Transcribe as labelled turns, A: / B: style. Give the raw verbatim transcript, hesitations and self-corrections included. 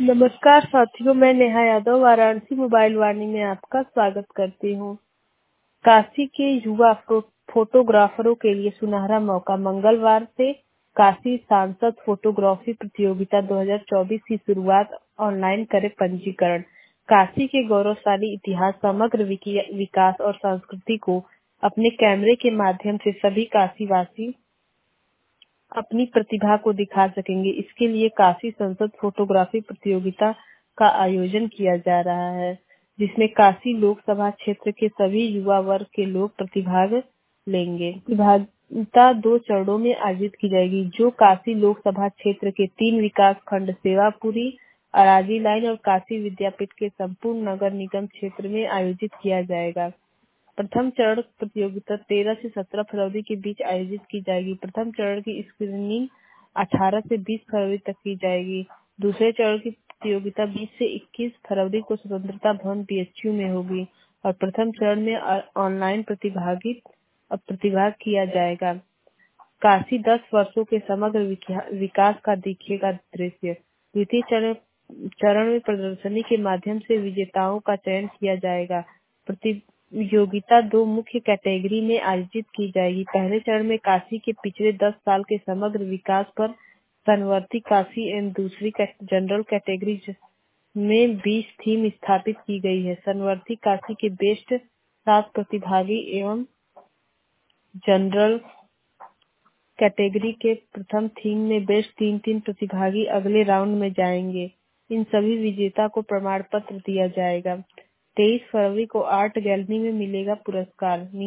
A: नमस्कार साथियों, मैं नेहा यादव वाराणसी मोबाइल वाणी में आपका स्वागत करती हूँ। काशी के युवा फोटोग्राफरों के लिए सुनहरा मौका। मंगलवार से काशी सांसद फोटोग्राफी प्रतियोगिता दो हज़ार चौबीस की शुरुआत। ऑनलाइन करें पंजीकरण। काशी के गौरवशाली इतिहास, समग्र विकास और संस्कृति को अपने कैमरे के माध्यम से सभी काशीवासी अपनी प्रतिभा को दिखा सकेंगे। इसके लिए काशी संसद फोटोग्राफी प्रतियोगिता का आयोजन किया जा रहा है, जिसमें काशी लोकसभा क्षेत्र के सभी युवा वर्ग के लोग प्रतिभाग लेंगे। प्रतियोगिता दो चरणों में आयोजित की जाएगी, जो काशी लोकसभा क्षेत्र के तीन विकास खंड सेवापुरी, अराजी लाइन और काशी विद्यापीठ के संपूर्ण नगर निगम क्षेत्र में आयोजित किया जाएगा। प्रथम चरण प्रतियोगिता तेरह से सत्रह फरवरी के बीच आयोजित की जाएगी। प्रथम चरण की स्क्रीनिंग अठारह से बीस फरवरी तक की जाएगी। दूसरे चरण की प्रतियोगिता बीस से इक्कीस फरवरी को स्वतंत्रता भवन बीएचयू में होगी और प्रथम चरण में ऑनलाइन प्रतिभागी प्रतिभाग किया जाएगा। काशी दस वर्षों के समग्र विकास का दिखेगा दृश्य। द्वितीय चरण चरण में प्रदर्शनी के माध्यम से विजेताओं का चयन किया जाएगा। प्रतियोगिता दो मुख्य कैटेगरी में आयोजित की जाएगी। पहले चरण में काशी के पिछले दस साल के समग्र विकास पर सनवर्ती काशी एवं दूसरी जनरल कैटेगरी में बीस थीम स्थापित की गई है। सनवर्ती काशी के बेस्ट सात प्रतिभागी एवं जनरल कैटेगरी के प्रथम थीम में बेस्ट तीन तीन प्रतिभागी अगले राउंड में जाएंगे। इन सभी विजेता को प्रमाण पत्र दिया जाएगा। तेईस फरवरी को आर्ट गैलरी में मिलेगा पुरस्कार।